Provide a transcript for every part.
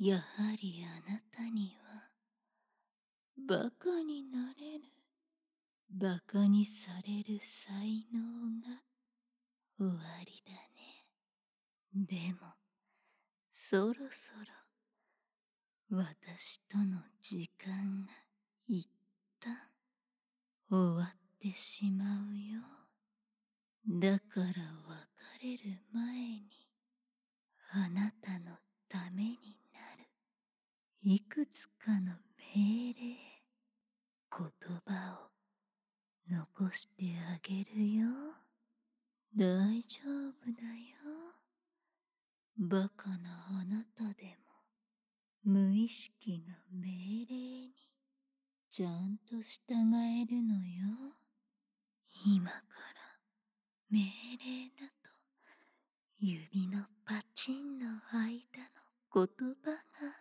やはりあなたにはバカになれる、バカにされる才能がおありだね。でもそろそろ私との時間が一旦終わってしまうよ。だから別れる前にあなたのためになるいくつかの命令、言葉を残してあげるよ。大丈夫だよ。バカなあなたでも無意識が命令にちゃんと従えるのよ。今から命令だと指のパチンの間の言葉が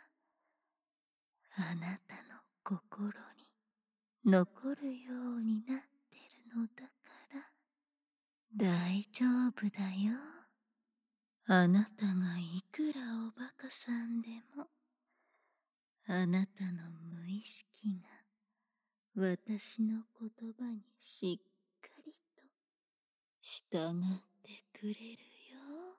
あなたの心に残るようになってるのだから大丈夫だよ。あなたがいくらおバカさんでもあなたの無意識が私の言葉にしっかりと従ってくれるよ。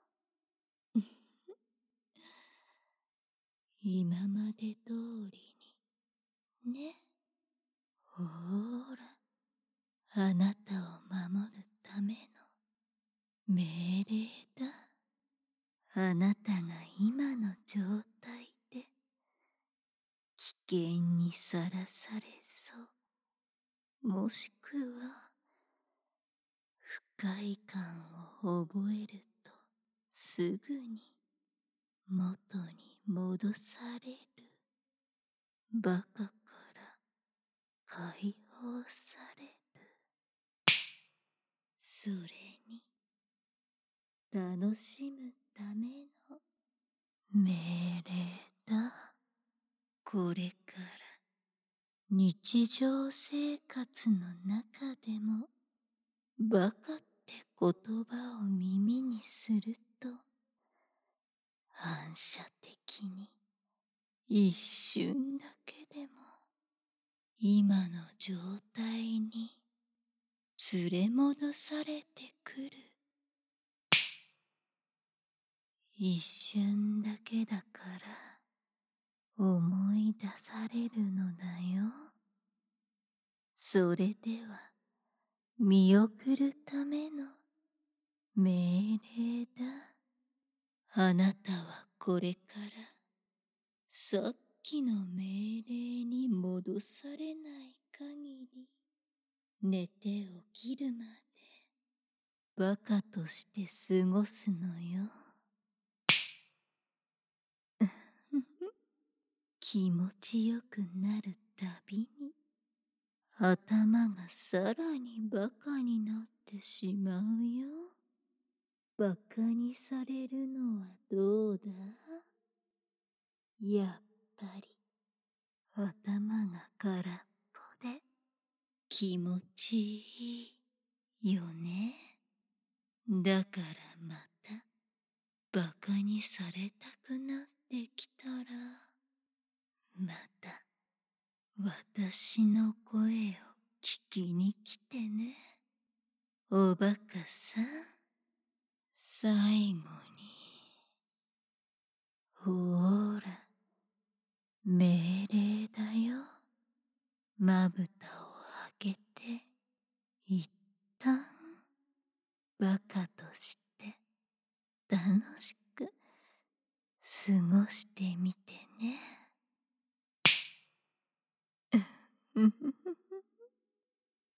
今まで通りにね。ほーら、あなたを守るための命令だ。あなたが今の状態で危険にさらされそう、もしくは不快感を覚えるとすぐに元に戻される。バカから解放される。それに楽しむための命令だ。これから日常生活の中でもバカって言葉を耳にすると反射的に一瞬だけでも今の状態に連れ戻されてくる。一瞬だけだから思い出されるのだよ。それでは見送るための命令だ。あなたはこれからさっきの命令に戻されない限り寝て起きるまでバカとして過ごすのよ。気持ちよくなるたびに頭がさらにバカになってしまうよ。バカにされるのはどうだ？やっぱり頭が空っぽで気持ちいいよね。だからまたバカにされたくなってきたらまた私の声を聞きに来てね。おバカさん。最後にほーら命令だよ。まぶたを開けて一旦バカとして楽しく過ごしてみてね。